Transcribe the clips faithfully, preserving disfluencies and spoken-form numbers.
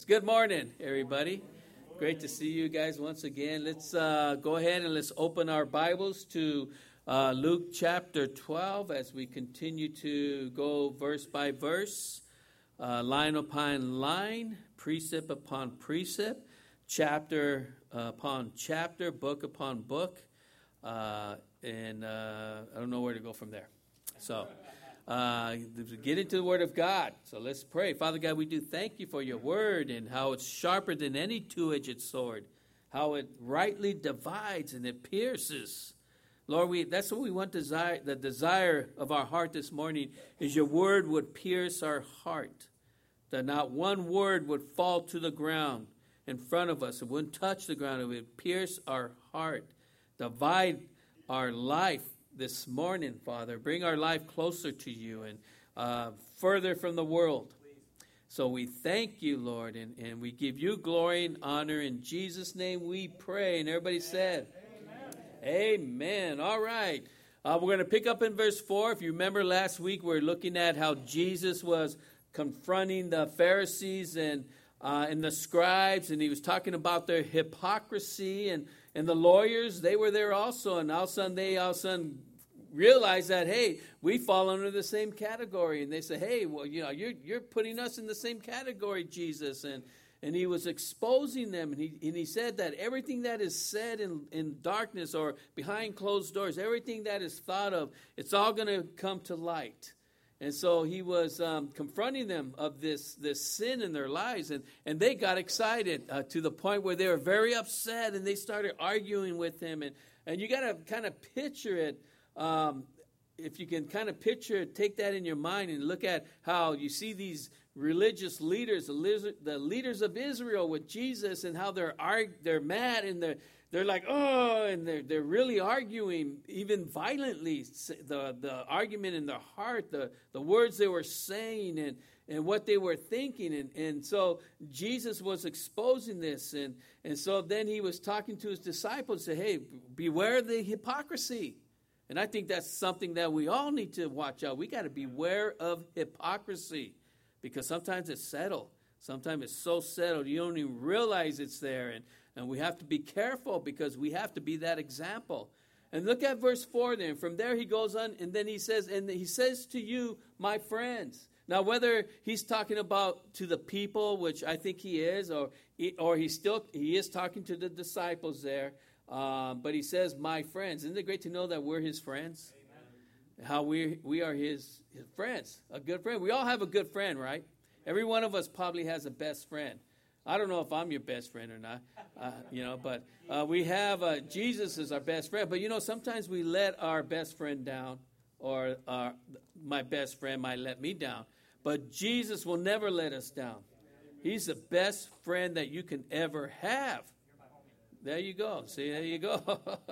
Good morning, everybody. Great to see you guys once again. Let's uh, go ahead and let's open our Bibles to uh, Luke chapter twelve as we continue to go verse by verse, uh, line upon line, precept upon precept, chapter upon chapter, book upon book, uh, and uh, I don't know where to go from there. So. Uh, get into the Word of God. So let's pray. Father God, we do thank you for your Word and how it's sharper than any two-edged sword, how it rightly divides and it pierces. Lord, we that's what we want. Desire the desire of our heart this morning is your Word would pierce our heart, that not one word would fall to the ground in front of us. It wouldn't touch the ground. It would pierce our heart, divide our life this morning, Father. Bring our life closer to you and uh, further from the world. So we thank you, Lord, and, and we give you glory and honor. In Jesus' name we pray. And everybody said, Amen. Amen. All right. Uh, we're going to pick up in verse four. If you remember last week, we were looking at how Jesus was confronting the Pharisees and uh, and the scribes, and he was talking about their hypocrisy, and And the lawyers, they were there also, and all of a sudden they all of a sudden realized that, hey, we fall under the same category. And they say, hey, well, you know, you're you're putting us in the same category, Jesus. And and he was exposing them, and he and he said that everything that is said in, in darkness or behind closed doors, everything that is thought of, it's all going to come to light. And so he was um, confronting them of this, this sin in their lives. And, and they got excited uh, to the point where they were very upset. And they started arguing with him. And, and you got to kind of picture it. Um, if you can kind of picture it, take that in your mind and look at how you see these religious leaders, the, the leaders of Israel with Jesus, and how they're arg- they're mad and they're They're like, oh, and they're, they're really arguing, even violently, the, the argument in their heart, the, the words they were saying and, and what they were thinking. And, and so Jesus was exposing this. And, and so then he was talking to his disciples and said, hey, beware the hypocrisy. And I think that's something that we all need to watch out. We got to beware of hypocrisy because sometimes it's settled. Sometimes it's so settled you don't even realize it's there. And And we have to be careful because we have to be that example. And look at verse four then. From there he goes on and then he says, and he says to you, my friends. Now whether he's talking about to the people, which I think he is, or or he still he is talking to the disciples there. Um, but he says, my friends. Isn't it great to know that we're his friends? Amen. How we we are his, his friends. A good friend. We all have a good friend, right? Every one of us probably has a best friend. I don't know if I'm your best friend or not, uh, you know, but uh, we have uh, Jesus as our best friend. But, you know, sometimes we let our best friend down, or our, my best friend might let me down. But Jesus will never let us down. He's the best friend that you can ever have. There you go. See, there you go.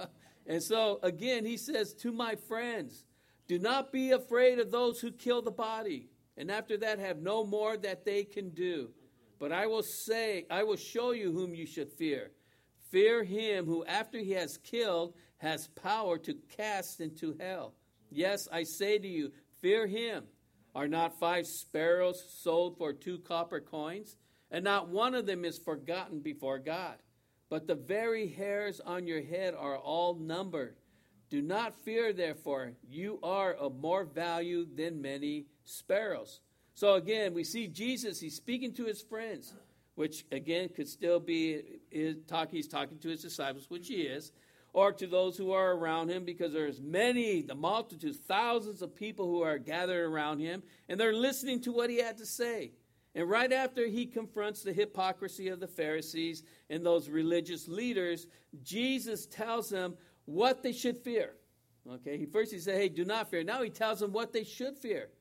And so, again, he says, to my friends, do not be afraid of those who kill the body, and after that have no more that they can do. But I will say, I will show you whom you should fear. Fear him who, after he has killed, has power to cast into hell. Yes, I say to you, fear him. Are not five sparrows sold for two copper coins? And not one of them is forgotten before God. But the very hairs on your head are all numbered. Do not fear, therefore. You are of more value than many sparrows. So again, we see Jesus, he's speaking to his friends, which again could still be his talk, he's talking to his disciples, which he is, or to those who are around him, because there's many, the multitudes, thousands of people who are gathered around him, and they're listening to what he had to say. And right after he confronts the hypocrisy of the Pharisees and those religious leaders, Jesus tells them what they should fear. Okay, he first he said, hey, do not fear. Now he tells them what they should fear.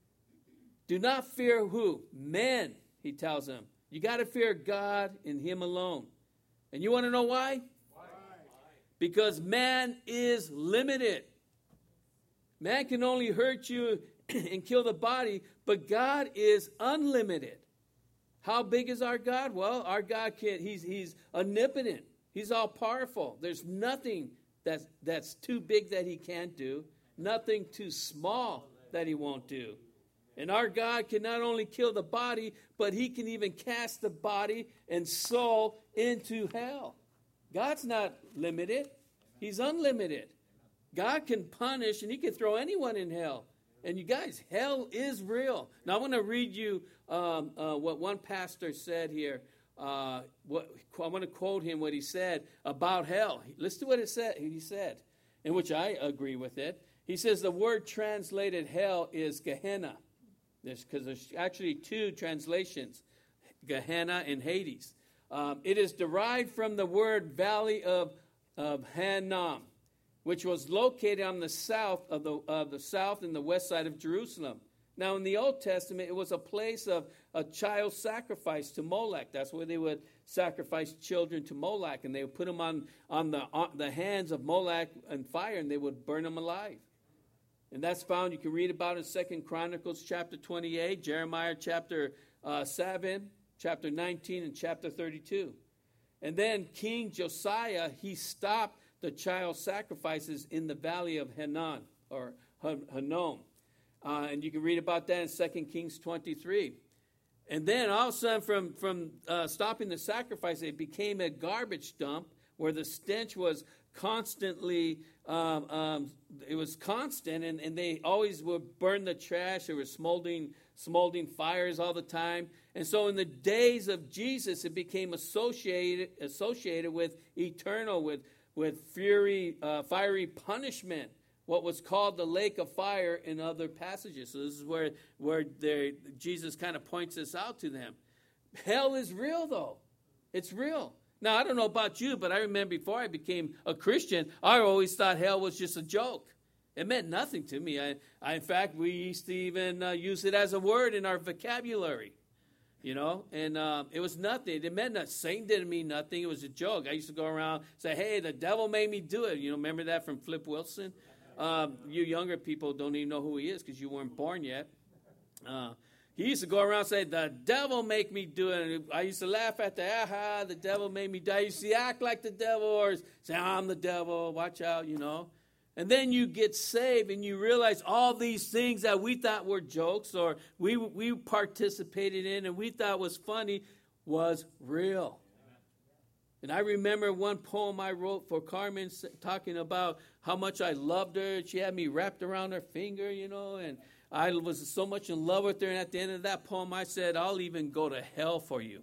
Do not fear who? Men, he tells them. You got to fear God and him alone. And you want to know why? Why? Because man is limited. Man can only hurt you and kill the body, but God is unlimited. How big is our God? Well, our God can he's he's omnipotent. He's all powerful. There's nothing that's that's too big that he can't do, nothing too small that he won't do. And our God can not only kill the body, but he can even cast the body and soul into hell. God's not limited. He's unlimited. God can punish and he can throw anyone in hell. And you guys, hell is real. Now I want to read you um, uh, what one pastor said here. Uh, what, I want to quote him what he said about hell. Listen to what it said. He said, in which I agree with it. He says the word translated hell is Gehenna. Because there's, there's actually two translations, Gehenna and Hades. Um, it is derived from the word valley of, of Hinnom, which was located on the south of the, of the south and the west side of Jerusalem. Now, in the Old Testament, it was a place of a child sacrifice to Molech. That's where they would sacrifice children to Molech, and they would put them on, on, the, on the hands of Molech and fire, and they would burn them alive. And that's found, you can read about in Second Chronicles chapter twenty-eight, Jeremiah chapter uh, seven, chapter nineteen, and chapter thirty-two. And then King Josiah, he stopped the child sacrifices in the valley of Hinnom, or Hinnom. Uh, and you can read about that in Second Kings twenty-three. And then all of a sudden, from, from uh, stopping the sacrifice, it became a garbage dump where the stench was constantly, um, um, it was constant, and, and they always would burn the trash. There were smoldering, smoldering fires all the time. And so in the days of Jesus, it became associated associated with eternal, with, with fury, uh, fiery punishment, what was called the lake of fire in other passages. So this is where, where Jesus kind of points this out to them. Hell is real, though. It's real. Now, I don't know about you, but I remember before I became a Christian, I always thought hell was just a joke. It meant nothing to me. I, I in fact, we used to even uh, use it as a word in our vocabulary, you know, and uh, it was nothing. It meant nothing. Satan didn't mean nothing. It was a joke. I used to go around and say, hey, the devil made me do it. You know, remember that from Flip Wilson? Um, you younger people don't even know who he is because you weren't born yet. Uh He used to go around and say, the devil make me do it. And I used to laugh at that. Aha, the devil made me do it. I used to act like the devil or say, I'm the devil. Watch out, you know. And then you get saved and you realize all these things that we thought were jokes or we, we participated in and we thought was funny was real. And I remember one poem I wrote for Carmen talking about how much I loved her. She had me wrapped around her finger, you know, and I was so much in love with her, and at the end of that poem, I said, I'll even go to hell for you.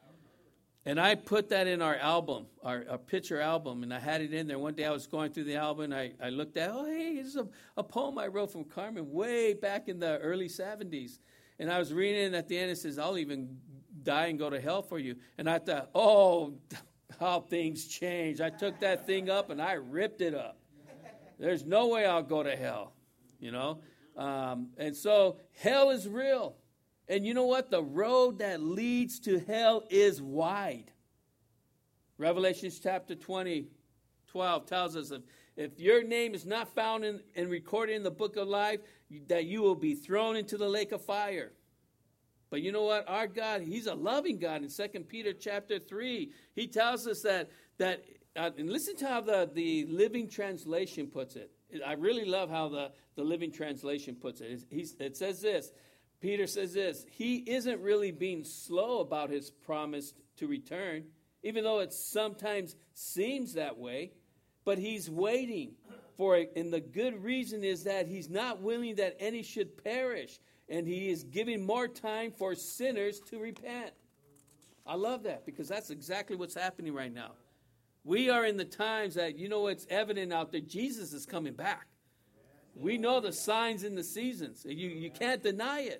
And I put that in our album, our, our picture album, and I had it in there. One day I was going through the album, and I, I looked at, oh, hey, this is a, a poem I wrote from Carmen way back in the early seventies. And I was reading it, and at the end it says, I'll even die and go to hell for you. And I thought, oh, how things change. I took that thing up, and I ripped it up. There's no way I'll go to hell, you know. Um, and so hell is real. And you know what? The road that leads to hell is wide. Revelation chapter twenty, twelve tells us if, if your name is not found in, and recorded in the book of life, that you will be thrown into the lake of fire. But you know what? Our God, he's a loving God. In Second Peter chapter three, he tells us that, that uh, and listen to how the, the Living Translation puts it. I really love how the, the Living Translation puts it. He's, it says this. Peter says this. He isn't really being slow about his promise to return, even though it sometimes seems that way. But he's waiting for it. And the good reason is that he's not willing that any should perish. And he is giving more time for sinners to repent. I love that because that's exactly what's happening right now. We are in the times that, you know, it's evident out there. Jesus is coming back. We know the signs and the seasons. You, you can't deny it.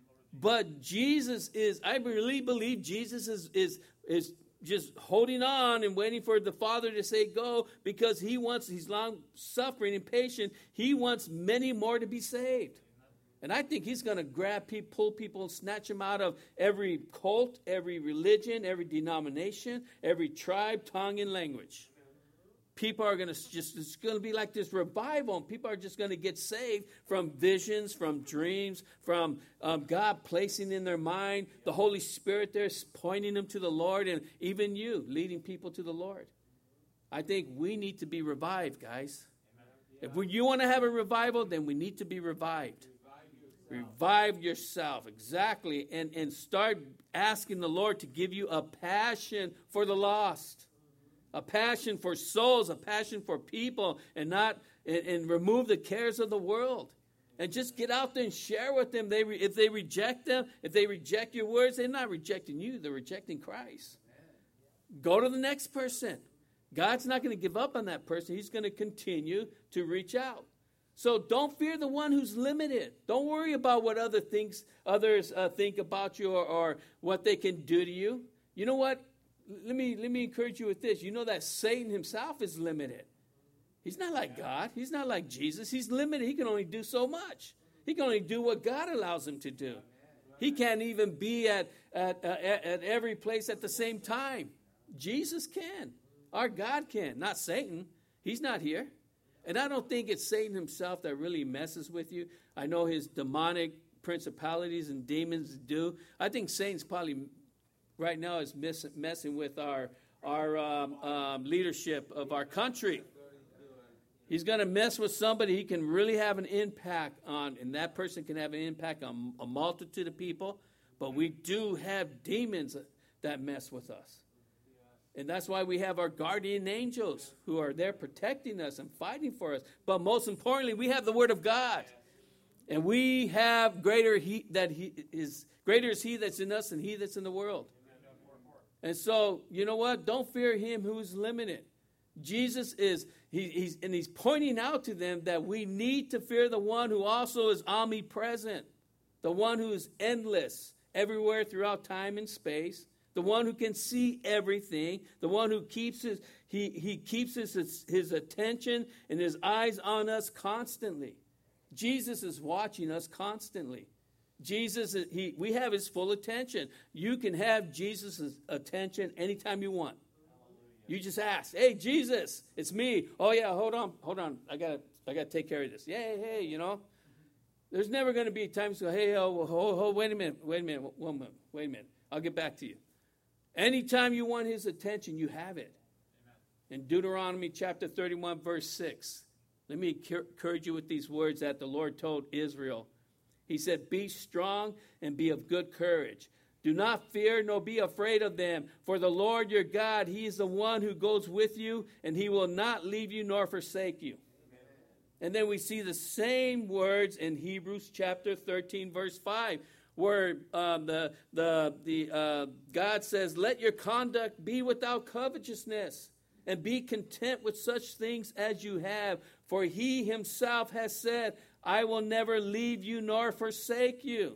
But Jesus is, I really believe Jesus is, is, is just holding on and waiting for the Father to say go because he wants, he's long suffering and patient. He wants many more to be saved. And I think he's going to grab people, pull people, and snatch them out of every cult, every religion, every denomination, every tribe, tongue, and language. People are going to just, it's going to be like this revival, and people are just going to get saved from visions, from dreams, from um, God placing in their mind, the Holy Spirit there pointing them to the Lord, and even you leading people to the Lord. I think we need to be revived, guys. If we, you want to have a revival, then we need to be revived. Revive yourself, exactly, and, and start asking the Lord to give you a passion for the lost, a passion for souls, a passion for people, and not and, and remove the cares of the world. And just get out there and share with them. They re, if they reject them, if they reject your words, they're not rejecting you. They're rejecting Christ. Go to the next person. God's not going to give up on that person. He's going to continue to reach out. So don't fear the one who's limited. Don't worry about what other things others uh, think about you or, or what they can do to you. You know what? Let me let me encourage you with this. You know that Satan himself is limited. He's not like God. He's not like Jesus. He's limited. He can only do so much. He can only do what God allows him to do. He can't even be at at, uh, at, at every place at the same time. Jesus can. Our God can, not Satan. He's not here. And I don't think it's Satan himself that really messes with you. I know his demonic principalities and demons do. I think Satan's probably right now is mess, messing with our, our um, um, leadership of our country. He's going to mess with somebody he can really have an impact on, and that person can have an impact on a multitude of people. But we do have demons that mess with us. And that's why we have our guardian angels who are there protecting us and fighting for us. But most importantly, we have the Word of God. And we have greater he that he is greater is he that's in us than he that's in the world. And so, you know what? Don't fear him who's limited. Jesus is, he, he's and he's pointing out to them that we need to fear the one who also is omnipresent, the one who is endless everywhere throughout time and space. The one who can see everything, the one who keeps his he he keeps his his attention and his eyes on us constantly. Jesus is watching us constantly. Jesus is, he we have his full attention. You can have Jesus' attention anytime you want. You just ask, "Hey Jesus, it's me." "Oh yeah, hold on, hold on. I got to I got to take care of this." "Yeah, hey, hey, you know. There's never going to be times to go, "Hey, oh, hold, hold, wait a minute. Wait a minute. One minute. Wait a minute. I'll get back to you." Anytime you want his attention, you have it. Amen. In Deuteronomy chapter thirty-one, verse six, let me encourage you with these words that the Lord told Israel. He said, "Be strong and be of good courage. Do not fear nor be afraid of them. For the Lord your God, he is the one who goes with you, and he will not leave you nor forsake you." Amen. And then we see the same words in Hebrews chapter thirteen, verse five. Where um, the the the uh, God says, "Let your conduct be without covetousness, and be content with such things as you have. For he himself has said, I will never leave you nor forsake you."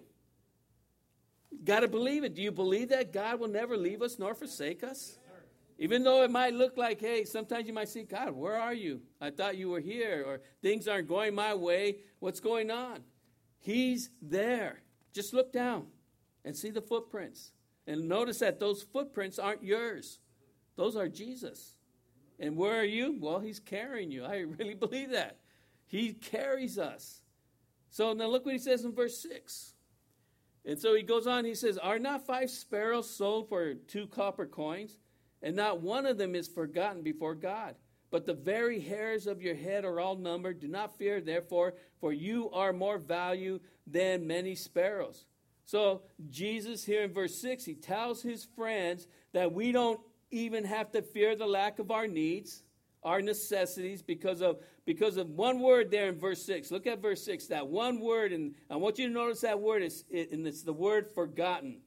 Got to believe it. Do you believe that God will never leave us nor forsake us? Even though it might look like, hey, sometimes you might see, "God, where are you? I thought you were here," or things aren't going my way. What's going on? He's there. Just look down and see the footprints. And notice that those footprints aren't yours. Those are Jesus. And where are you? Well, he's carrying you. I really believe that. He carries us. So now look what he says in verse six. And so he goes on, he says, "Are not five sparrows sold for two copper coins? And not one of them is forgotten before God. But the very hairs of your head are all numbered. Do not fear, therefore, for you are more value than many sparrows." So Jesus here in verse six, he tells his friends that we don't even have to fear the lack of our needs, our necessities, because of because of one word there in verse six. Look at verse six, that one word, and I want you to notice that word, is, and it's the word forgotten.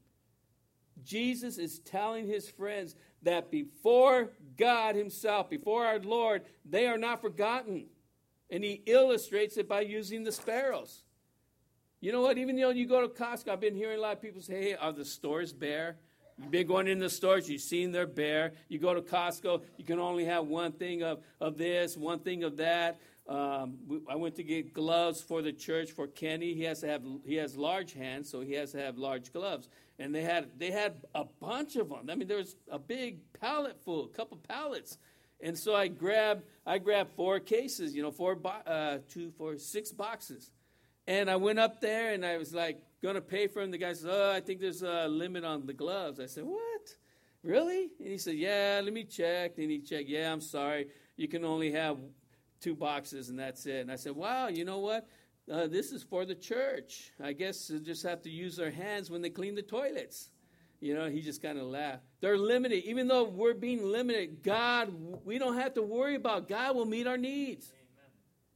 Jesus is telling his friends that before God himself, before our Lord, they are not forgotten. And he illustrates it by using the sparrows. You know what? Even though you go to Costco, I've been hearing a lot of people say, "Hey, are the stores bare?" You've been going in the stores, you've seen they're bare. You go to Costco, you can only have one thing of, of this, one thing of that. Um, we, I went to get gloves for the church for Kenny. He has to have he has large hands, so he has to have large gloves. And they had they had a bunch of them. I mean, there was a big pallet full, a couple pallets. And so I grabbed I grabbed four cases, you know, four bo- uh, two, four, six boxes. And I went up there and I was like going to pay for them. The guy says, "Oh, I think there's a limit on the gloves." I said, "What? Really?" And he said, "Yeah, let me check." And he checked. "Yeah, I'm sorry. You can only have two boxes and that's it." And I said, "Wow, you know what? uh, this is for the church. I guess they'll just have to use their hands when they clean the toilets. You know, he just kind of laughed. They're limited. Even though we're being limited, God, we don't have to worry about. God will meet our needs. Amen.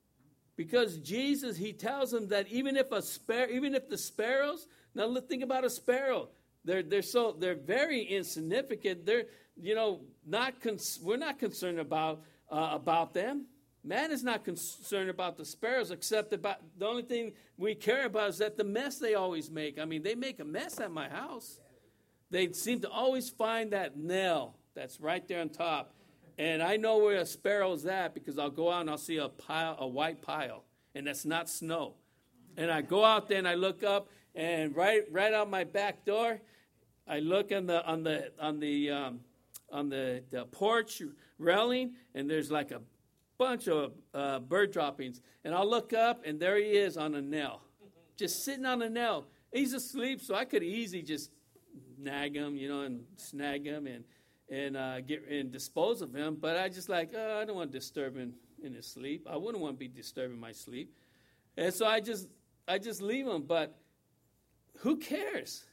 Because Jesus, he tells them that even if a spar- even if the sparrows, now let's think about a sparrow. They're they're so they're very insignificant. They're you know not cons- we're not concerned about uh, about them. Man is not concerned about the sparrows, except about the only thing we care about is that the mess they always make. I mean, they make a mess at my house. They seem to always find that nail that's right there on top. And I know where a sparrow's at because I'll go out and I'll see a pile, a white pile, and that's not snow. And I go out there and I look up, and right right out my back door, I look on the on the on the um, on the, the porch railing, and there's like a bunch of uh, bird droppings. And I'll look up, and there he is on a nail, just sitting on a nail. He's asleep, so I could easily just nag him, you know, and snag him and and uh, get and dispose of him. But I just like, oh, I don't want to disturb him in his sleep. I wouldn't want to be disturbing my sleep, and so I just I just leave him. But who cares?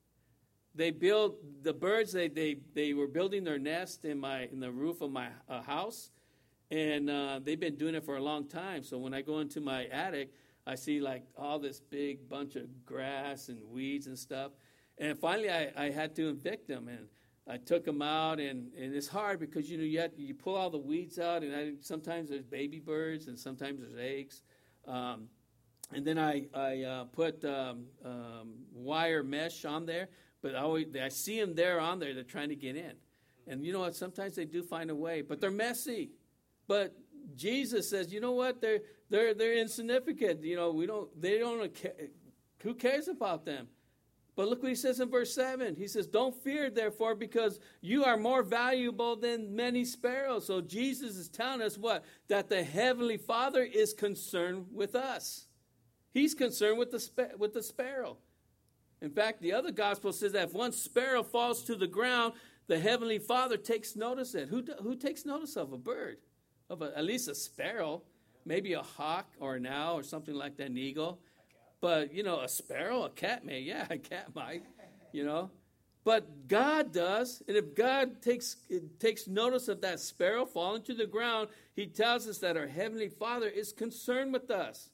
They build the birds. They they they were building their nest in my in the roof of my uh, house, and uh, they've been doing it for a long time. So when I go into my attic, I see like all this big bunch of grass and weeds and stuff. And finally, I, I had to evict them, and I took them out, and, and it's hard because, you know, you, have, you pull all the weeds out, and I, sometimes there's baby birds, and sometimes there's eggs. Um, and then I, I uh, put um, um, wire mesh on there, but I, always, I see them there on there. They're trying to get in. And you know what? Sometimes they do find a way, but they're messy. But Jesus says, you know what? They're, they're, they're insignificant. You know, we don't, they don't, who cares about them? But look what he says in verse seven. He says, don't fear, therefore, because you are more valuable than many sparrows. So Jesus is telling us what? That the Heavenly Father is concerned with us. He's concerned with the, sp- with the sparrow. In fact, the other gospel says that if one sparrow falls to the ground, the Heavenly Father takes notice of it. Who, who takes notice of a bird? Of a, at least a sparrow. Maybe a hawk or an owl or something like that, an eagle. But, you know, a sparrow, a cat may, yeah, a cat might, you know. But God does, and if God takes takes notice of that sparrow falling to the ground, he tells us that our Heavenly Father is concerned with us.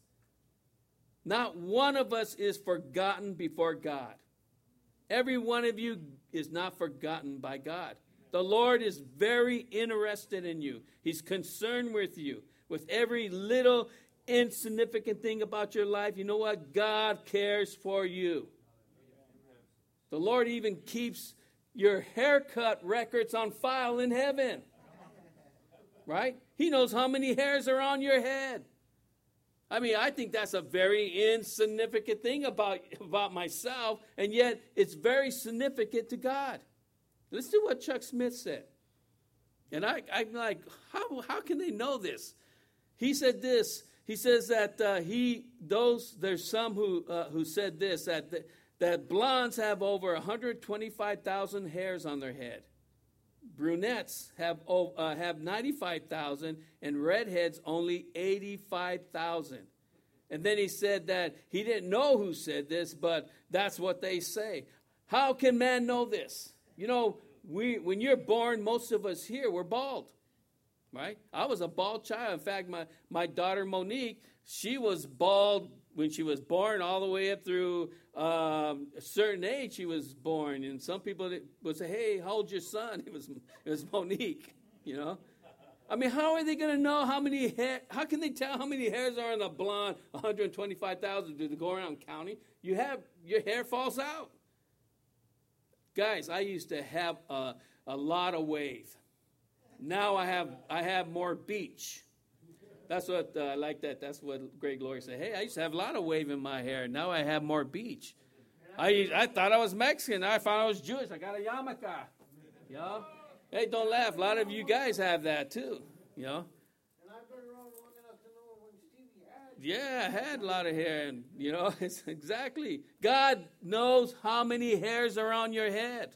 Not one of us is forgotten before God. Every one of you is not forgotten by God. The Lord is very interested in you. He's concerned with you, with every little insignificant thing about your life. You know what? God cares for you. The Lord even keeps your haircut records on file in heaven. Right? He knows how many hairs are on your head. I mean, I think that's a very insignificant thing about, about myself, and yet it's very significant to God. Let's do what Chuck Smith said. And I, I'm like, how, how can they know this? He said this. He says that uh, he those there's some who uh, who said this that that blondes have over one hundred twenty-five thousand hairs on their head, brunettes have oh, uh, have ninety-five thousand, and redheads only eighty-five thousand. And then he said that he didn't know who said this, but that's what they say. How can man know this? You know, we when you're born, most of us here we're bald. Right? I was a bald child. In fact, my, my daughter Monique, she was bald when she was born all the way up through um, a certain age she was born. And some people would say, hey, how old's your son? It was, it was Monique, you know. I mean, how are they going to know how many hair, how can they tell how many hairs are on a blonde, one hundred twenty-five thousand? Do they go around counting? You have, your hair falls out. Guys, I used to have a, a lot of wave. Now I have I have more beach. That's what uh, I like that. That's what Greg Glory said. Hey, I used to have a lot of wave in my hair. Now I have more beach. I I thought I was Mexican. Now I found I was Jewish. I got a yarmulke. You know? Hey, don't laugh. A lot of you guys have that too. You know? And I've been around long enough to know when Stevie had. Yeah, I had a lot of hair. And, you know, it's exactly. God knows how many hairs are on your head.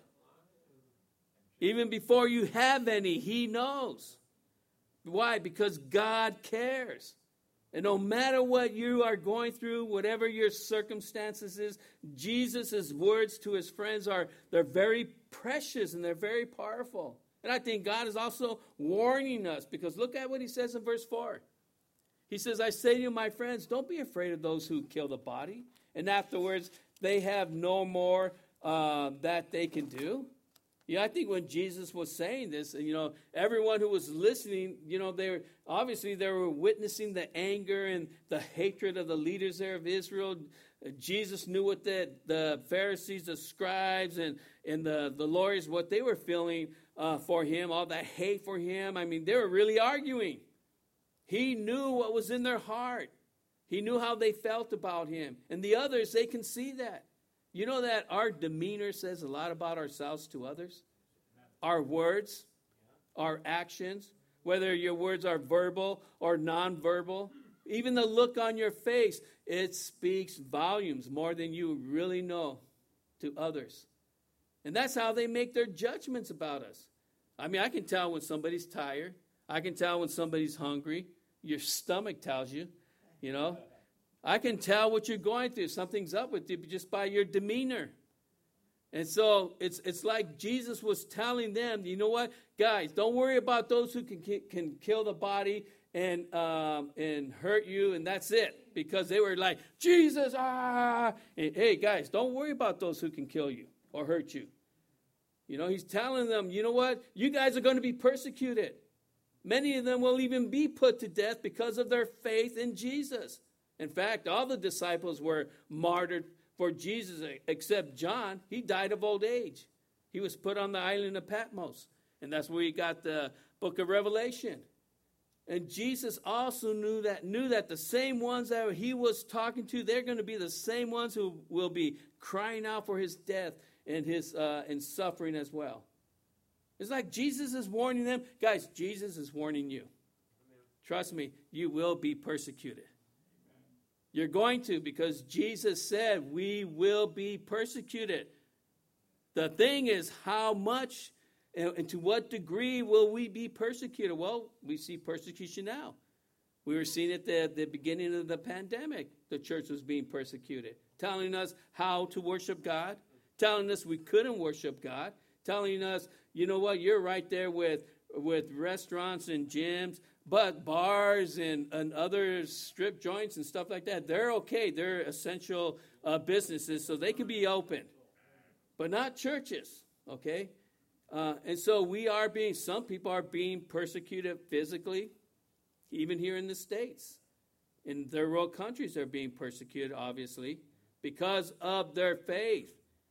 Even before you have any, he knows. Why? Because God cares. And no matter what you are going through, whatever your circumstances is, Jesus' words to his friends are, they're very precious and they're very powerful. And I think God is also warning us, because look at what he says in verse four. He says, I say to you, my friends, don't be afraid of those who kill the body, and afterwards they have no more uh, that they can do. Yeah, I think when Jesus was saying this, you know, everyone who was listening, you know, they were obviously they were witnessing the anger and the hatred of the leaders there of Israel. Jesus knew what the, the Pharisees, the scribes, and, and the, the lawyers, what they were feeling uh, for him, all that hate for him. I mean, they were really arguing. He knew what was in their heart. He knew how they felt about him. And the others, they can see that. You know that our demeanor says a lot about ourselves to others? Our words, our actions, whether your words are verbal or nonverbal, even the look on your face, it speaks volumes more than you really know to others. And that's how they make their judgments about us. I mean, I can tell when somebody's tired. I can tell when somebody's hungry. Your stomach tells you, you know. I can tell what you're going through. Something's up with you just by your demeanor. And so it's it's like Jesus was telling them, you know what, guys, don't worry about those who can can kill the body and um, and hurt you, and that's it. Because they were like, Jesus, ah. And, hey, guys, don't worry about those who can kill you or hurt you. You know, he's telling them, you know what, you guys are going to be persecuted. Many of them will even be put to death because of their faith in Jesus. In fact, all the disciples were martyred for Jesus except John. He died of old age. He was put on the island of Patmos. And that's where he got the book of Revelation. And Jesus also knew that knew that the same ones that he was talking to, they're going to be the same ones who will be crying out for his death and his uh, and suffering as well. It's like Jesus is warning them. Guys, Jesus is warning you. Amen. Trust me, you will be persecuted. You're going to, because Jesus said we will be persecuted. The thing is, how much and to what degree will we be persecuted? Well, we see persecution now. We were seeing it at the, the beginning of the pandemic. The church was being persecuted, telling us how to worship God, telling us we couldn't worship God, telling us, you know what, you're right there with, with restaurants and gyms, but bars and, and other strip joints and stuff like that, they're okay. They're essential uh, businesses, so they can be open. But not churches, okay? Uh, and so we are being, some people are being persecuted physically, even here in the States. In third world countries, they're being persecuted, obviously, because of their faith.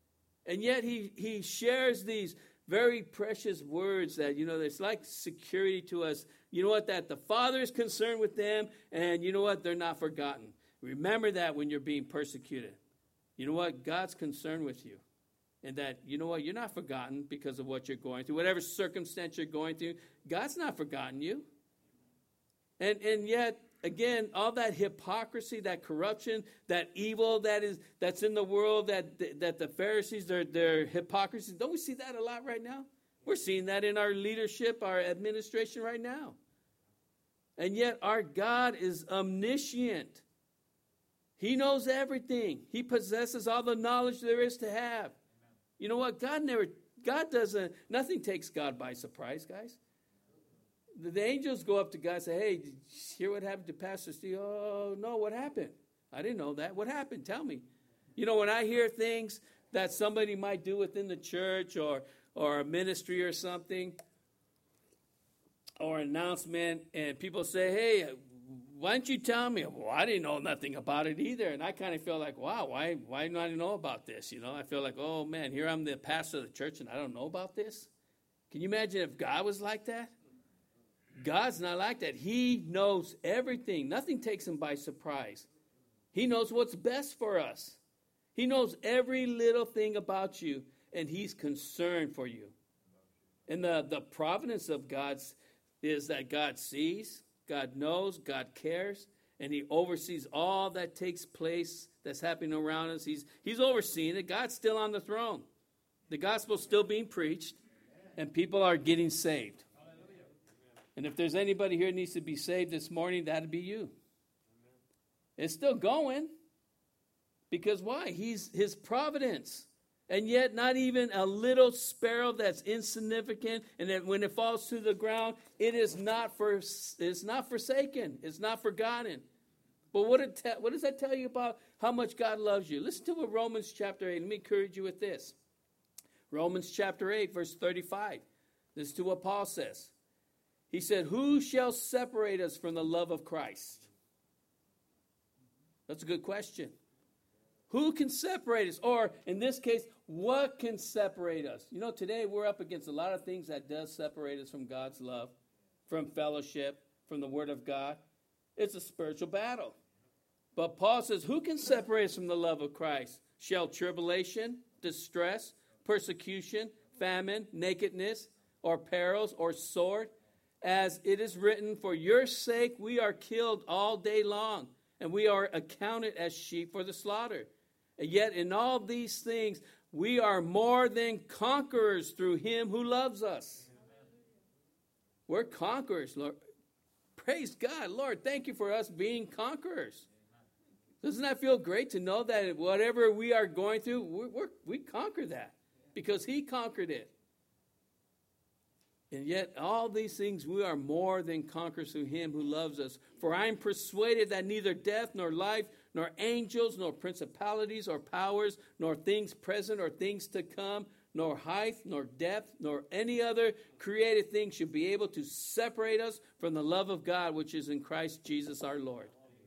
And yet he, he shares these very precious words that, you know, it's like security to us. You know what, that the Father is concerned with them, and you know what, they're not forgotten. Remember that when you're being persecuted. You know what, God's concerned with you. And that, you know what, you're not forgotten because of what you're going through. Whatever circumstance you're going through, God's not forgotten you. And and yet, again, all that hypocrisy, that corruption, that evil that is that's in the world, that that the Pharisees, their their hypocrisy, don't we see that a lot right now? We're seeing that in our leadership, our administration right now. And yet our God is omniscient. He knows everything. He possesses all the knowledge there is to have. You know what? God never, God doesn't, nothing takes God by surprise, guys. The, the angels go up to God and say, hey, did you hear what happened to Pastor Steve? Oh, no, what happened? I didn't know that. What happened? Tell me. You know, when I hear things that somebody might do within the church or, or a ministry or something, or an announcement, and people say, hey, why didn't you tell me? Well, I didn't know nothing about it either. And I kind of feel like, wow, why why didn't I know about this? You know, I feel like, oh, man, here I'm the pastor of the church and I don't know about this. Can you imagine if God was like that? God's not like that. He knows everything. Nothing takes him by surprise. He knows what's best for us. He knows every little thing about you, and he's concerned for you. And the, the providence of God's is that God sees, God knows, God cares, and he oversees all that takes place that's happening around us. He's, he's overseeing it. God's still on the throne. The gospel's still being preached, and people are getting saved. And if there's anybody here who needs to be saved this morning, that'd be you. It's still going. Because why? He's his providence. And yet not even a little sparrow that's insignificant, and that when it falls to the ground, it is not for it's not forsaken. It's not forgotten. But what, it te- what does that tell you about how much God loves you? Listen to what Romans chapter eight. Let me encourage you with this. Romans chapter eight, verse thirty-five. Listen to what Paul says. He said, who shall separate us from the love of Christ? That's a good question. Who can separate us? Or, in this case, what can separate us? You know, today we're up against a lot of things that does separate us from God's love, from fellowship, from the Word of God. It's a spiritual battle. But Paul says, who can separate us from the love of Christ? Shall tribulation, distress, persecution, famine, nakedness, or perils, or sword? As it is written, for your sake we are killed all day long, and we are accounted as sheep for the slaughter. And yet in all these things we are more than conquerors through him who loves us. We're conquerors, Lord. Praise God, Lord. Thank you for us being conquerors. Doesn't that feel great to know that whatever we are going through, we're, we're, we conquer that because he conquered it. And yet all these things we are more than conquerors through him who loves us. For I am persuaded that neither death nor life, nor angels, nor principalities or powers, nor things present or things to come, nor height, nor depth, nor any other created thing should be able to separate us from the love of God which is in Christ Jesus our Lord.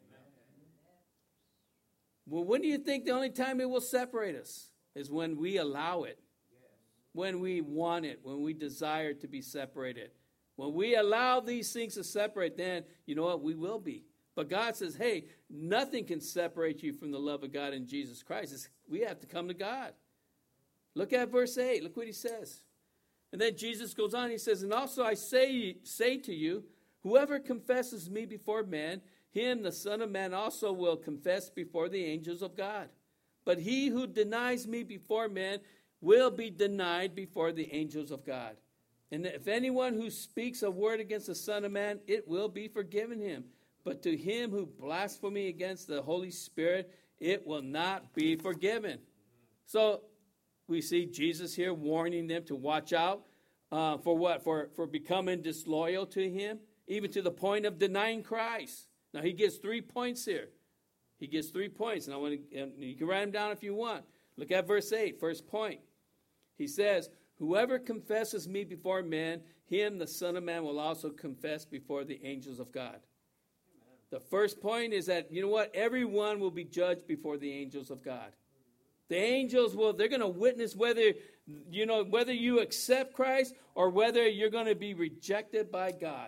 Well, when do you think the only time it will separate us? Is when we allow it. When we want it, when we desire to be separated. When we allow these things to separate, then, you know what, we will be. But God says, hey, nothing can separate you from the love of God in Jesus Christ. It's, we have to come to God. Look at verse eight. Look what he says. And then Jesus goes on, he says, and also I say, say to you, whoever confesses me before men, him the Son of Man also will confess before the angels of God. But he who denies me before men will be denied before the angels of God. And if anyone who speaks a word against the Son of Man, it will be forgiven him. But to him who blasphemes against the Holy Spirit, it will not be forgiven. So we see Jesus here warning them to watch out uh, for what? For, for becoming disloyal to him, even to the point of denying Christ. Now he gives three points here. He gives three points, and I want to. And you can write them down if you want. Look at verse eight, first point. He says, whoever confesses me before men, him the Son of Man will also confess before the angels of God. Amen. The first point is that, you know what? Everyone will be judged before the angels of God. The angels will, they're going to witness whether, you know, whether you accept Christ or whether you're going to be rejected by God.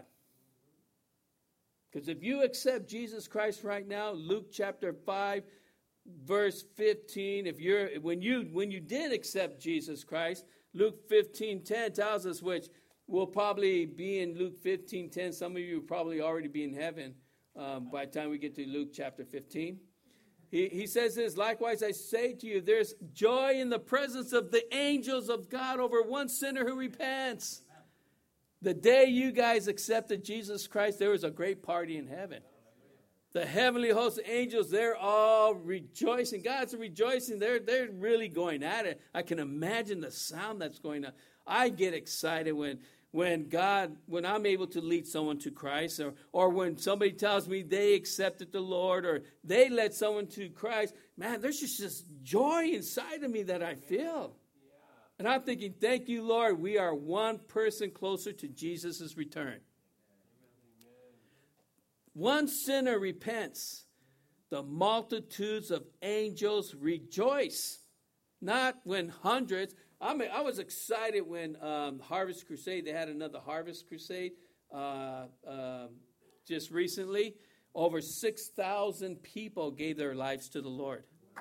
Because if you accept Jesus Christ right now, Luke chapter five, verse fifteen, if you're when you when you did accept Jesus Christ, Luke fifteen ten tells us, which will probably be in Luke fifteen ten. Some of you will probably already be in heaven um, by the time we get to Luke chapter fifteen. He, he says this, likewise I say to you, there's joy in the presence of the angels of God over one sinner who repents. The day you guys accepted Jesus Christ, there was a great party in heaven. The heavenly host of angels, they're all rejoicing. God's rejoicing. They're, they're really going at it. I can imagine the sound that's going on. I get excited when, when God, when I'm able to lead someone to Christ, or, or when somebody tells me they accepted the Lord, or they led someone to Christ. Man, there's just this joy inside of me that I feel. And I'm thinking, thank you, Lord. We are one person closer to Jesus' return. One sinner repents. The multitudes of angels rejoice. Not when hundreds. I mean, I was excited when um, Harvest Crusade, they had another Harvest Crusade uh, uh, just recently. Over six thousand people gave their lives to the Lord.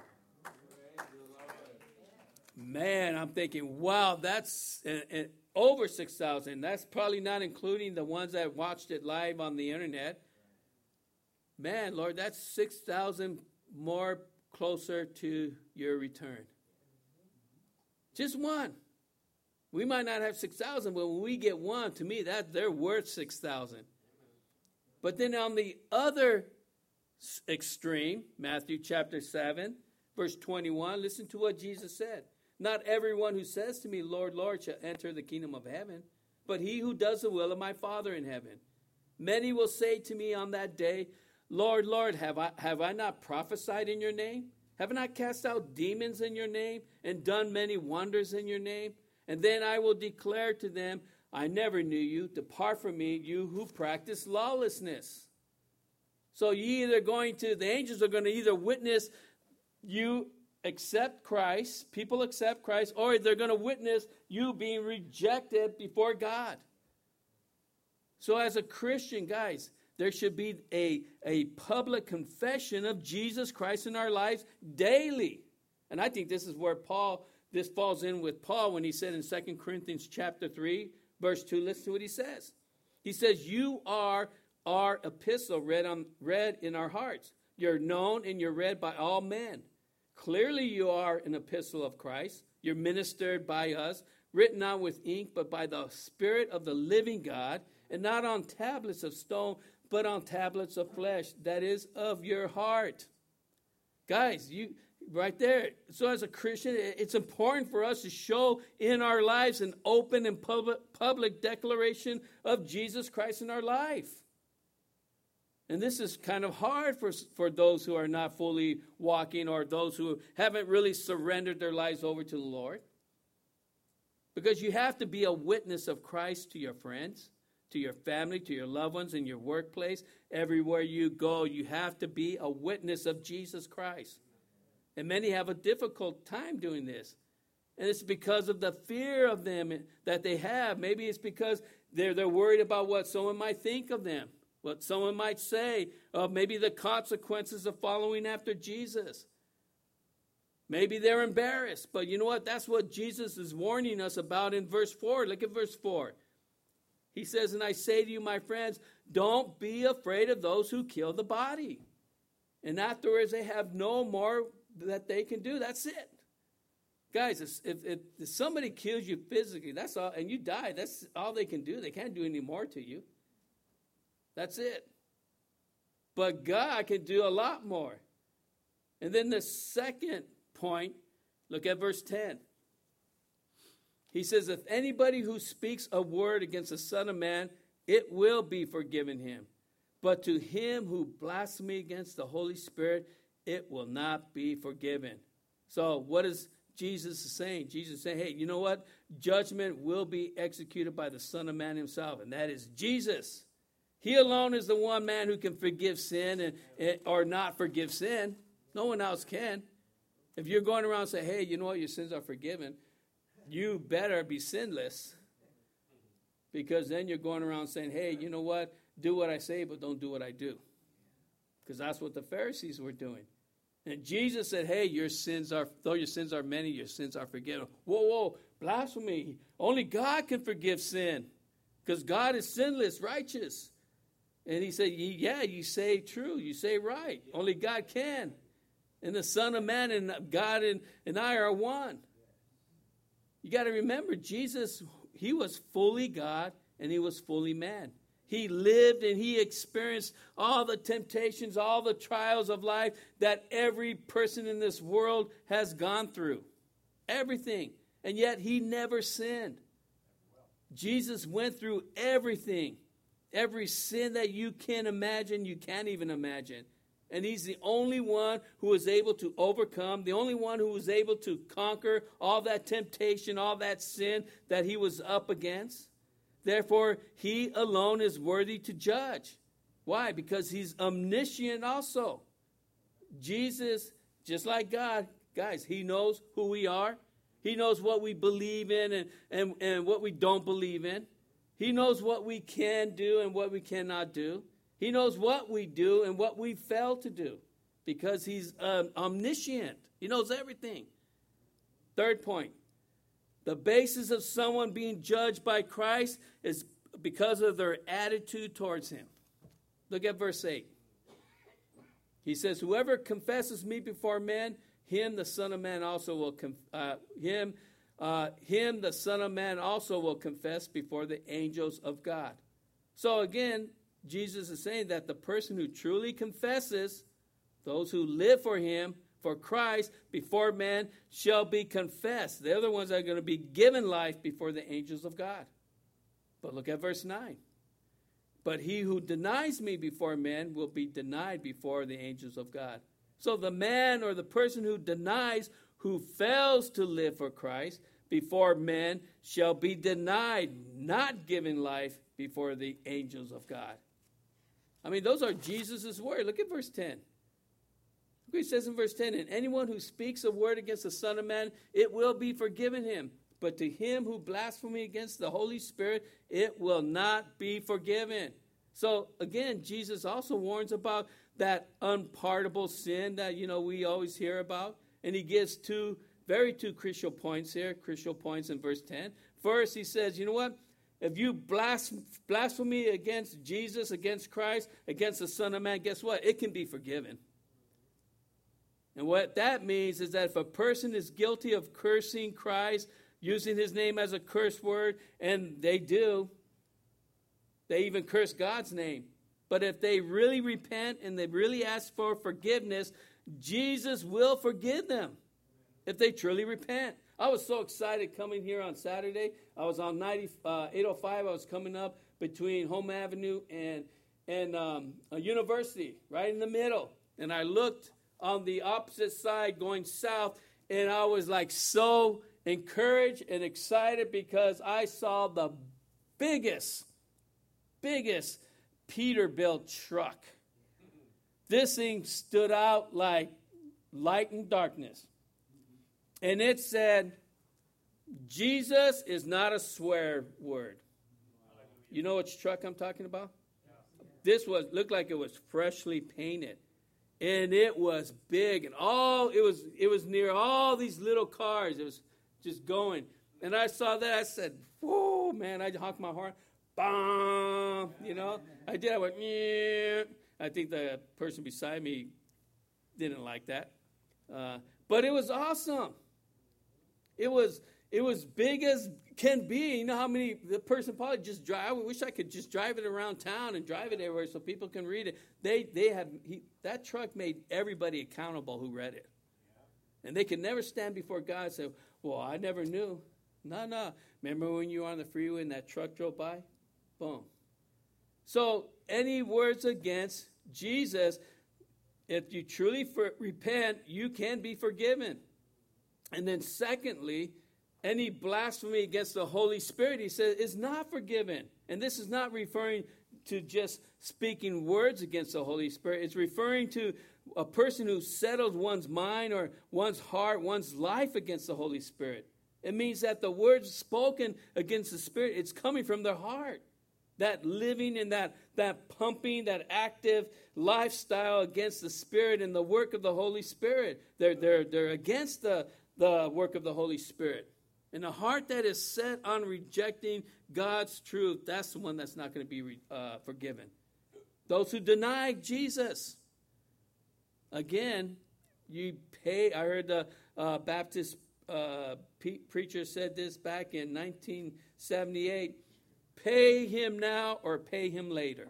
Man, I'm thinking, wow, that's uh, uh, over six thousand. That's probably not including the ones that watched it live on the internet. Man, Lord, that's six thousand more closer to your return. Just one. We might not have six thousand, but when we get one, to me, that they're worth six thousand. But then on the other extreme, Matthew chapter seven, verse twenty-one. Listen to what Jesus said. Not everyone who says to me, Lord, Lord, shall enter the kingdom of heaven, but he who does the will of my Father in heaven. Many will say to me on that day, Lord, Lord, have I, have I not prophesied in your name? Have I not cast out demons in your name and done many wonders in your name? And then I will declare to them, I never knew you. Depart from me, you who practice lawlessness. So you either going to, the angels are going to either witness you accept Christ, people accept Christ, or they're going to witness you being rejected before God. So as a Christian, guys, there should be a, a public confession of Jesus Christ in our lives daily. And I think this is where Paul, this falls in with Paul when he said in Second Corinthians chapter three, verse two, listen to what he says. He says, you are our epistle read, on, read in our hearts. You're known and you're read by all men. Clearly you are an epistle of Christ. You're ministered by us, written not with ink, but by the Spirit of the living God, and not on tablets of stone, but on tablets of flesh, that is of your heart. Guys, you right there. So as a Christian, it's important for us to show in our lives an open and public, public declaration of Jesus Christ in our life. And this is kind of hard for, for those who are not fully walking or those who haven't really surrendered their lives over to the Lord. Because you have to be a witness of Christ to your friends, to your family, to your loved ones, in your workplace. Everywhere you go, you have to be a witness of Jesus Christ. And many have a difficult time doing this. And it's because of the fear of them that they have. Maybe it's because they're, they're worried about what someone might think of them, what someone might say, or maybe the consequences of following after Jesus. Maybe they're embarrassed. But you know what? That's what Jesus is warning us about in verse four. Look at verse four. He says, and I say to you, my friends, don't be afraid of those who kill the body. And afterwards, they have no more that they can do. That's it. Guys, if, if, if somebody kills you physically, that's all, and you die, that's all they can do. They can't do any more to you. That's it. But God can do a lot more. And then the second point, look at verse ten. He says, if anybody who speaks a word against the Son of Man, it will be forgiven him. But to him who blasphemes against the Holy Spirit, it will not be forgiven. So what is Jesus saying? Jesus is saying, hey, you know what? Judgment will be executed by the Son of Man himself, and that is Jesus. He alone is the one man who can forgive sin and, and or not forgive sin. No one else can. If you're going around and say, hey, you know what? Your sins are forgiven, you better be sinless, because then you're going around saying, hey, you know what? Do what I say, but don't do what I do. Because that's what the Pharisees were doing. And Jesus said, hey, your sins are, though your sins are many, your sins are forgiven. Whoa, whoa, blasphemy. Only God can forgive sin, because God is sinless, righteous. And he said, yeah, you say true, you say right. Only God can. And the Son of Man and God and, and I are one. You got to remember, Jesus, he was fully God and he was fully man. He lived and he experienced all the temptations, all the trials of life that every person in this world has gone through. Everything. And yet he never sinned. Jesus went through everything. Every sin that you can imagine, you can't even imagine. And he's the only one who was able to overcome, the only one who was able to conquer all that temptation, all that sin that he was up against. Therefore, he alone is worthy to judge. Why? Because he's omniscient also. Jesus, just like God, guys, he knows who we are. He knows what we believe in and, and, and what we don't believe in. He knows what we can do and what we cannot do. He knows what we do and what we fail to do, because he's um, omniscient. He knows everything. Third point. The basis of someone being judged by Christ is because of their attitude towards him. Look at verse eight. He says, whoever confesses me before men, him the Son of Man also will conf- uh, him uh, him the Son of Man also will confess before the angels of God. So again, Jesus is saying that the person who truly confesses, those who live for him, for Christ, before men, shall be confessed. They're the ones that are going to be given life before the angels of God. But look at verse nine. But he who denies me before men will be denied before the angels of God. So the man or the person who denies, who fails to live for Christ before men, shall be denied, not given life before the angels of God. I mean, those are Jesus' words. Look at verse ten. Look what he says in verse ten. And anyone who speaks a word against the Son of Man, it will be forgiven him. But to him who blasphemes against the Holy Spirit, it will not be forgiven. So, again, Jesus also warns about that unpardonable sin that, you know, we always hear about. And he gives two, very two crucial points here, crucial points in verse ten. First, he says, you know what? If you blaspheme against Jesus, against Christ, against the Son of Man, guess what? It can be forgiven. And what that means is that if a person is guilty of cursing Christ, using his name as a curse word, and they do, they even curse God's name. But if they really repent and they really ask for forgiveness, Jesus will forgive them if they truly repent. I was so excited coming here on Saturday. I was on ninety, uh, eight oh five. I was coming up between Home Avenue and, and um, a university, right in the middle. And I looked on the opposite side going south, and I was like so encouraged and excited because I saw the biggest, biggest Peterbilt truck. This thing stood out like light and darkness. And it said, Jesus is not a swear word. You know which truck I'm talking about? This was looked like it was freshly painted. And it was big, and all it was it was near all these little cars. It was just going. And I saw that, I said, whoa, man, I honked my horn. Bam, you know. I did, I went, yeah. I think the person beside me didn't like that. Uh, but it was awesome. It was it was big as can be. You know how many, the person probably just drive, I wish I could just drive it around town and drive it everywhere so people can read it. They they have, he, that truck made everybody accountable who read it. And they could never stand before God and say, well, I never knew. No, no. Remember when you were on the freeway and that truck drove by? Boom. So any words against Jesus, if you truly for, repent, you can be forgiven. And then secondly, any blasphemy against the Holy Spirit, he says, is not forgiven. And this is not referring to just speaking words against the Holy Spirit. It's referring to a person who settles one's mind or one's heart, one's life against the Holy Spirit. It means that the words spoken against the Spirit, it's coming from their heart. That living and that, that pumping, that active lifestyle against the Spirit and the work of the Holy Spirit. They're, they're, they're against the, the work of the Holy Spirit. And a heart that is set on rejecting God's truth, that's the one that's not going to be re, uh, forgiven. Those who deny Jesus. Again, you pay. I heard the uh, Baptist uh, pe- preacher said this back in nineteen seventy-eight. Pay him now or pay him later.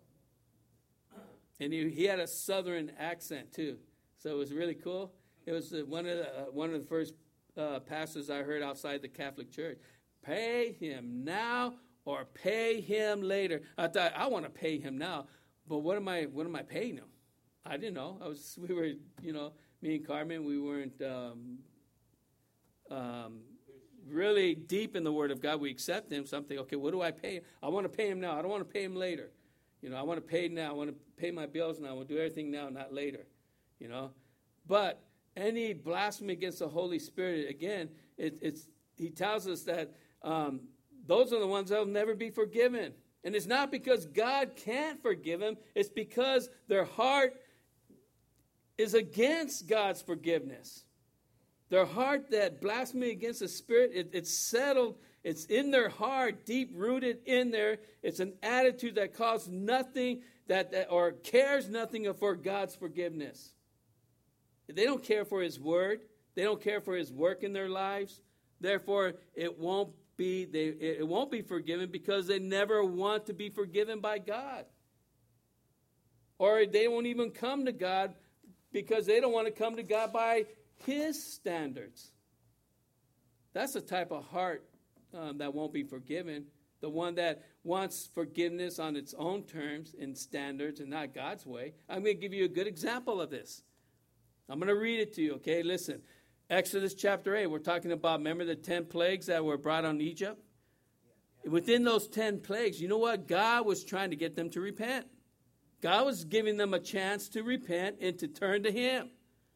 And he, he had a southern accent too. So it was really cool. It was uh, one of the, uh, one of the first Uh, pastors I heard outside the Catholic Church. Pay him now or pay him later. I thought, I want to pay him now, but what am I what am I paying him? I didn't know. I was we were, you know, me and Carmen, we weren't um, um, really deep in the Word of God. We accept him. So I'm thinking, okay, what do I pay him? I want to pay him now. I don't want to pay him later. You know, I want to pay now. I want to pay my bills now. I want to do everything now, not later. You know, but any blasphemy against the Holy Spirit, again, it, it's he tells us that um, those are the ones that will never be forgiven. And it's not because God can't forgive them. It's because their heart is against God's forgiveness. Their heart, that blasphemy against the Spirit, it, it's settled. It's in their heart, deep-rooted in there. It's an attitude that costs nothing that, that or cares nothing for God's forgiveness. They don't care for his word. They don't care for his work in their lives. Therefore, it won't be they it won't be forgiven because they never want to be forgiven by God. Or they won't even come to God because they don't want to come to God by his standards. That's the type of heart um, that won't be forgiven. The one that wants forgiveness on its own terms and standards and not God's way. I'm going to give you a good example of this. I'm going to read it to you, okay? Listen. Exodus chapter eight, we're talking about, remember the ten plagues that were brought on Egypt? Within those ten plagues, you know what? God was trying to get them to repent. God was giving them a chance to repent and to turn to him.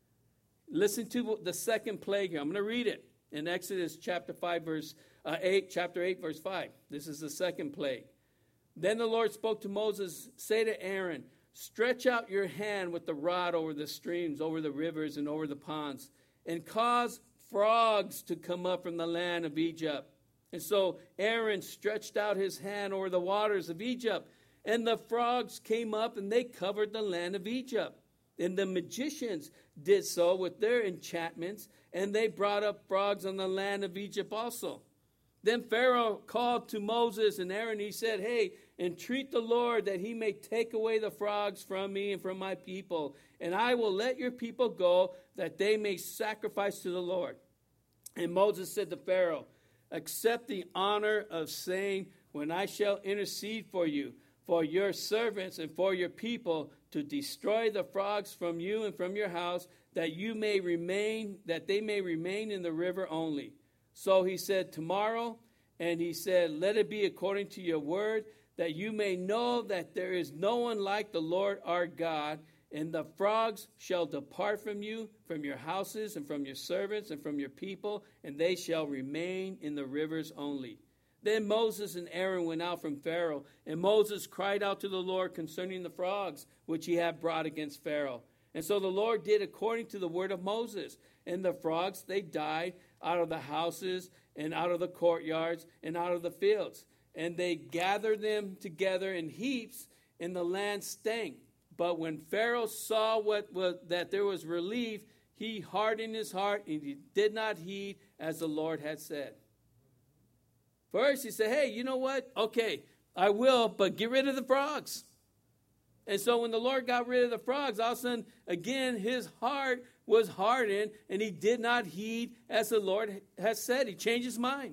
Listen to the second plague here. I'm going to read it in Exodus chapter five, verse uh, eight, chapter eight, verse five. This is the second plague. Then the Lord spoke to Moses, say to Aaron, stretch out your hand with the rod over the streams, over the rivers, and over the ponds, and cause frogs to come up from the land of Egypt. And so Aaron stretched out his hand over the waters of Egypt, and the frogs came up and they covered the land of Egypt. And the magicians did so with their enchantments, and they brought up frogs on the land of Egypt also. Then Pharaoh called to Moses and Aaron. He said, hey, entreat the Lord that he may take away the frogs from me and from my people, and I will let your people go that they may sacrifice to the Lord. And Moses said to Pharaoh, accept the honor of saying, when I shall intercede for you, for your servants and for your people, to destroy the frogs from you and from your house, that you may remain, that they may remain in the river only. So he said, tomorrow, and he said, let it be according to your word, that you may know that there is no one like the Lord our God, and the frogs shall depart from you, from your houses, and from your servants, and from your people, and they shall remain in the rivers only. Then Moses and Aaron went out from Pharaoh, and Moses cried out to the Lord concerning the frogs, which he had brought against Pharaoh. And so the Lord did according to the word of Moses. And the frogs, they died out of the houses, and out of the courtyards, and out of the fields. And they gathered them together in heaps, and the land stank. But when Pharaoh saw what was, that there was relief, he hardened his heart, and he did not heed as the Lord had said. First, he said, hey, you know what? Okay, I will, but get rid of the frogs. And so when the Lord got rid of the frogs, all of a sudden, again, his heart was hardened, and he did not heed as the Lord has said. He changed his mind.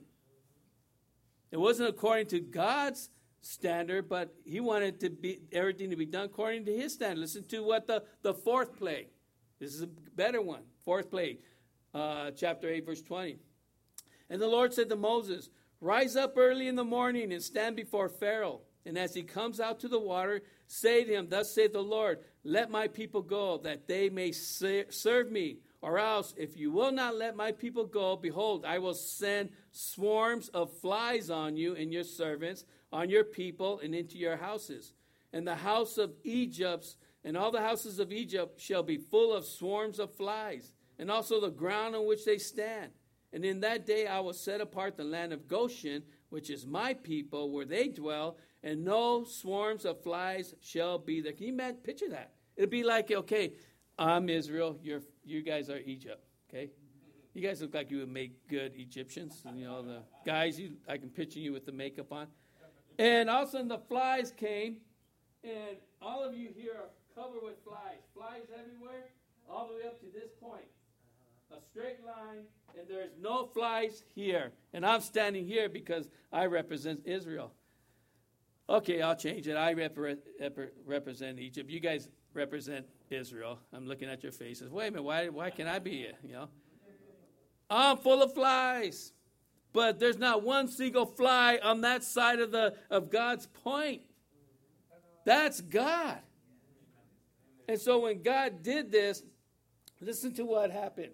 It wasn't according to God's standard, but he wanted to be everything to be done according to his standard. Listen to what the, the fourth plague. This is a better one. Fourth plague, uh, chapter eight, verse twenty. And the Lord said to Moses, rise up early in the morning and stand before Pharaoh. And as he comes out to the water, say to him, thus saith the Lord, let my people go, that they may serve me. Or else, if you will not let my people go, behold, I will send swarms of flies on you and your servants, on your people, and into your houses. And the house of Egypt, and all the houses of Egypt shall be full of swarms of flies, and also the ground on which they stand. And in that day I will set apart the land of Goshen, which is my people, where they dwell, and no swarms of flies shall be there. Can you imagine, picture that? It'd be like, okay, I'm Israel, you're, you guys are Egypt, okay? You guys look like you would make good Egyptians. You know, the guys, you, I can picture you with the makeup on. And all of a sudden the flies came, and all of you here are covered with flies. Flies everywhere, all the way up to this point. A straight line, and there's no flies here. And I'm standing here because I represent Israel. Okay, I'll change it. I repre- rep- represent Egypt. You guys represent Israel. I'm looking at your faces. Wait a minute, why, why can't I be it? You know, I'm full of flies, but there's not one single fly on that side of the of God's point. That's God. And so when God did this, listen to what happened.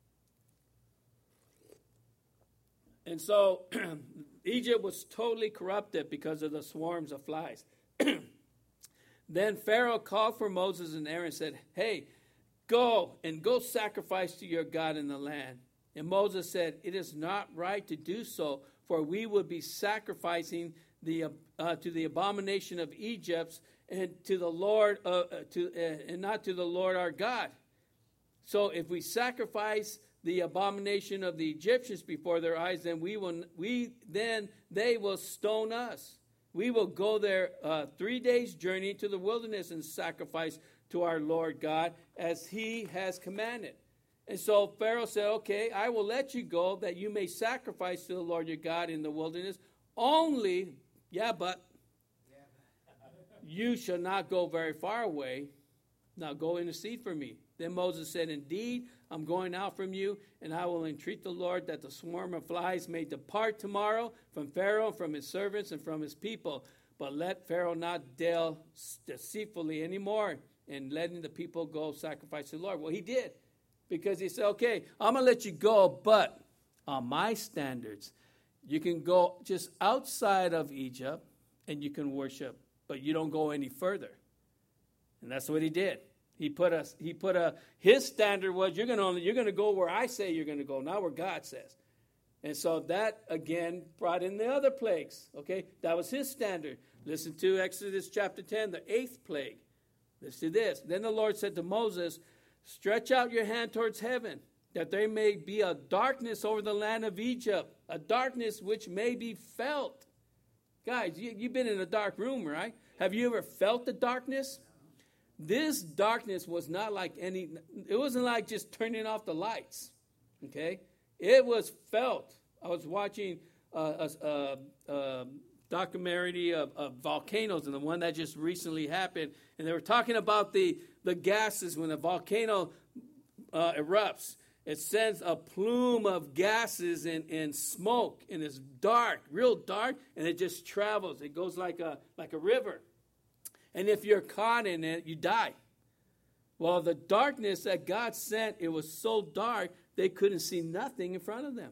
And so Egypt was totally corrupted because of the swarms of flies. Then Pharaoh called for Moses and Aaron and said, hey, go and go sacrifice to your God in the land. And Moses said, it is not right to do so, for we would be sacrificing the uh, to the abomination of Egypt and to the Lord uh, to uh, and not to the Lord our God. So if we sacrifice the abomination of the Egyptians before their eyes, then we will we then they will stone us. we will go there uh, three days' journey to the wilderness and sacrifice to our Lord God as he has commanded. And so Pharaoh said, okay, I will let you go that you may sacrifice to the Lord your God in the wilderness. Only, yeah, but you shall not go very far away. Now go intercede for me. Then Moses said, indeed, I'm going out from you, and I will entreat the Lord that the swarm of flies may depart tomorrow from Pharaoh, from his servants, and from his people. But let Pharaoh not deal deceitfully anymore in letting the people go sacrifice to the Lord. Well, he did, because he said, okay, I'm going to let you go, but on my standards, you can go just outside of Egypt, and you can worship, but you don't go any further. And that's what he did. He put a, he put a, his standard was you're going to, you're going to go where I say you're going to go, not where God says. And so that, again, brought in the other plagues, okay? That was his standard. Listen to Exodus chapter ten, the eighth plague. Listen to this. Then the Lord said to Moses, stretch out your hand towards heaven, that there may be a darkness over the land of Egypt, a darkness which may be felt. Guys, you, you've been in a dark room, right? Have you ever felt the darkness? This darkness was not like any, it wasn't like just turning off the lights, okay? It was felt. I was watching a, a, a documentary of, of volcanoes, and the one that just recently happened, and they were talking about the, the gases when a volcano uh, erupts. It sends a plume of gases and, and smoke, and it's dark, real dark, and it just travels. It goes like a like a river. And if you're caught in it, you die. Well, the darkness that God sent, it was so dark, they couldn't see nothing in front of them.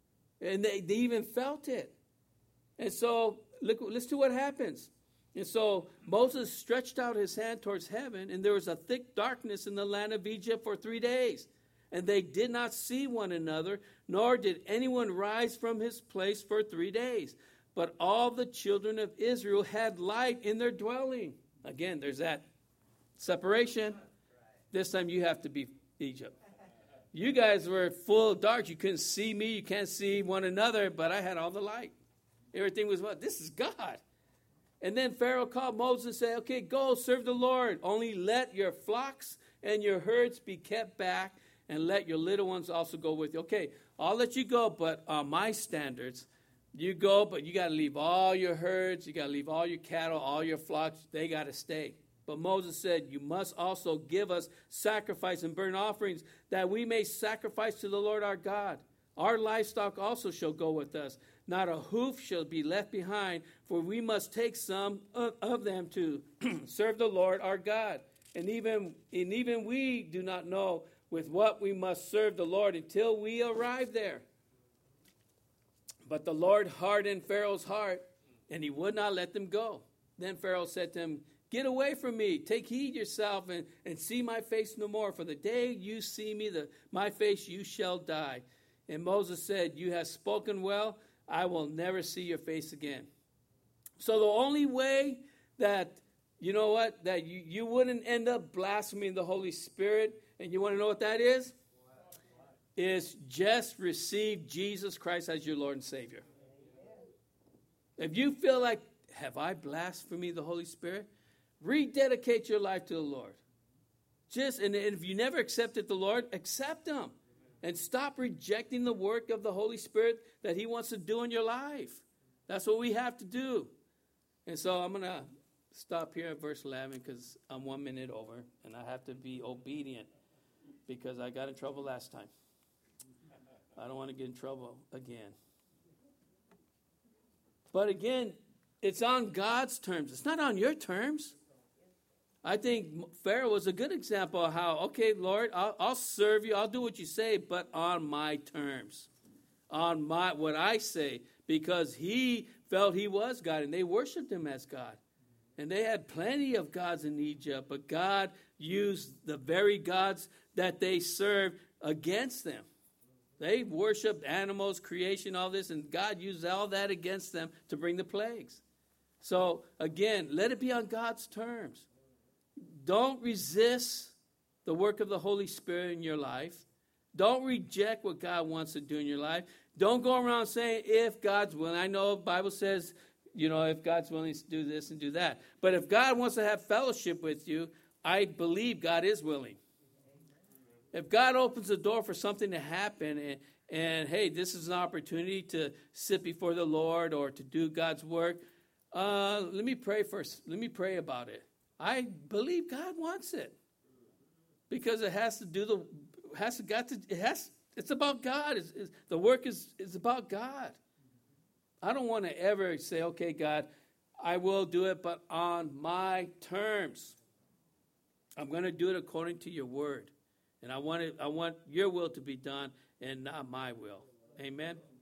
And they, they even felt it. And so, look, listen to what happens. And so, Moses stretched out his hand towards heaven, and there was a thick darkness in the land of Egypt for three days. And they did not see one another, nor did anyone rise from his place for three days. But all the children of Israel had light in their dwelling. Again, there's that separation. This time you have to be Egypt. You guys were full of dark. You couldn't see me. You can't see one another. But I had all the light. Everything was what? This is God. And then Pharaoh called Moses and said, okay, go serve the Lord. Only let your flocks and your herds be kept back, and let your little ones also go with you. Okay, I'll let you go, but on my standards, you go, but you got to leave all your herds, you got to leave all your cattle, all your flocks. They got to stay. But Moses said, you must also give us sacrifice and burnt offerings, that we may sacrifice to the Lord our God. Our livestock also shall go with us. Not a hoof shall be left behind, for we must take some of, of them to serve the Lord our God. And even, and even we do not know with what we must serve the Lord until we arrive there. But the Lord hardened Pharaoh's heart, and he would not let them go. Then Pharaoh said to him, get away from me. Take heed yourself and, and see my face no more. For the day you see me, the, my face, you shall die. And Moses said, you have spoken well. I will never see your face again. So the only way that, you know what, that you, you wouldn't end up blaspheming the Holy Spirit, and you want to know what that is? Is just receive Jesus Christ as your Lord and Savior. If you feel like, have I blasphemed the Holy Spirit? Rededicate your life to the Lord. Just, and if you never accepted the Lord, accept Him. And stop rejecting the work of the Holy Spirit that He wants to do in your life. That's what we have to do. And so I'm going to stop here at verse eleven because I'm one minute over. And I have to be obedient because I got in trouble last time. I don't want to get in trouble again. But again, it's on God's terms. It's not on your terms. I think Pharaoh was a good example of how, okay, Lord, I'll, I'll serve you. I'll do what you say, but on my terms. On my what I say. Because he felt he was God, and they worshiped him as God. And they had plenty of gods in Egypt, but God used the very gods that they served against them. They worshipped animals, creation, all this, and God used all that against them to bring the plagues. So, again, let it be on God's terms. Don't resist the work of the Holy Spirit in your life. Don't reject what God wants to do in your life. Don't go around saying, if God's willing. I know the Bible says you know, if God's willing to do this and do that. But if God wants to have fellowship with you, I believe God is willing. If God opens the door for something to happen, and, and hey, this is an opportunity to sit before the Lord or to do God's work, uh, let me pray first. Let me pray about it. I believe God wants it because it has to do the has to got to it has. It's about God. It's, it's, the work is is about God. I don't want to ever say, okay, God, I will do it, but on my terms. I'm going to do it according to your word. And I want it, I want your will to be done and not my will. Amen.